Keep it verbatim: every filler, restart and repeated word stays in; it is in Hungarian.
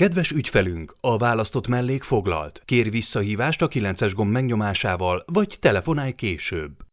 Kedves ügyfelünk, a választott mellék foglalt. Kérj visszahívást a kilences gomb megnyomásával, vagy telefonálj később.